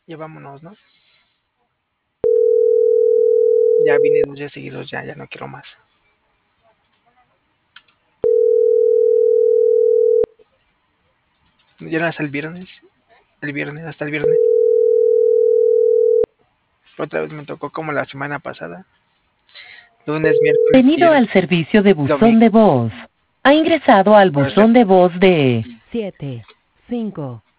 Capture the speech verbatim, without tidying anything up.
Ya vámonos, ¿no? Ya vine dos días seguidos, ya, ya no quiero más. Ya no hasta el viernes. El viernes, hasta el viernes. Otra vez me tocó como la semana pasada. Lunes, miércoles y Bienvenido el al servicio de buzón domingo. de voz. Ha ingresado al Pues le buzón de voz de siete cinco